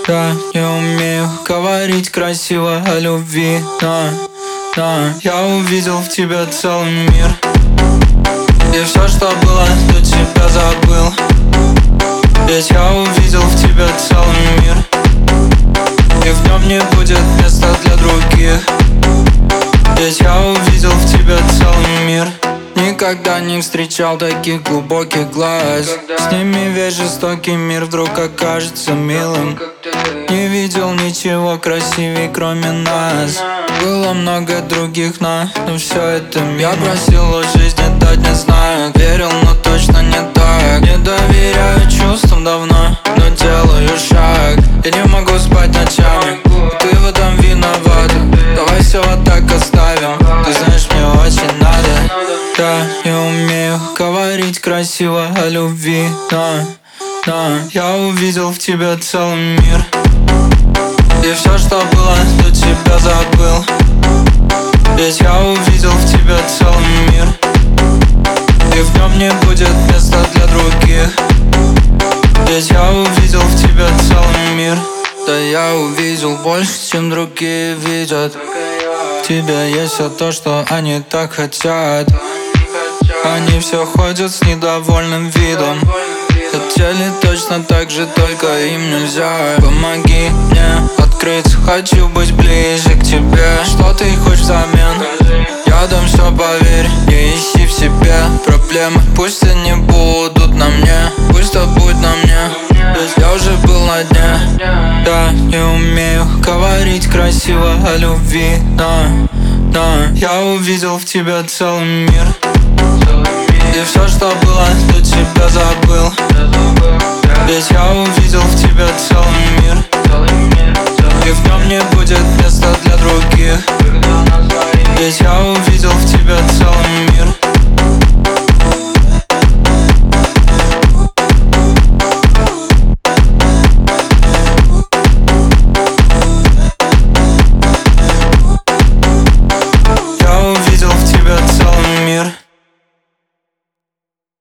Я не умею говорить красиво о любви, но я увидел в тебе целый мир. И все, что было до тебя, забыл. Ведь я увидел в тебе целый мир, и в нем не будет места для других. Ведь я увидел в тебе целый мир. Никогда не встречал таких глубоких глаз. С ними весь жестокий мир вдруг окажется милым. Не видел ничего красивее, кроме нас. Было много других, но все это мимо. Я просил у жизни дать, не знаю. Верил, но точно не так. Не доверяю чувствам давно, но делаю шаг. Я не могу спать ночами, и ты в этом виновата. Давай все вот так оставим. Ты знаешь, мне очень надо. Я не умею говорить красиво о любви, но я увидел в тебе целый мир. И все, что было до тебя, забыл. Ведь я увидел в тебе целый мир, и в нем не будет места для других. Ведь я увидел в тебе целый мир. Да я увидел больше, чем другие видят. В тебе есть все то, что они так хотят. Они все ходят с недовольным видом. Хотели точно так же, только им нельзя. Помоги мне открыться, хочу быть ближе к тебе. Что ты хочешь взамен? Я дам все, поверь. Не ищи в себе проблемы, пусть они будут на мне. Пусть это будет на мне, ведь я уже был на дне. Я не умею говорить красиво о любви, но я увидел в тебе целый мир. И все, что было до тебя, забыл. Ведь я увидел в тебе целый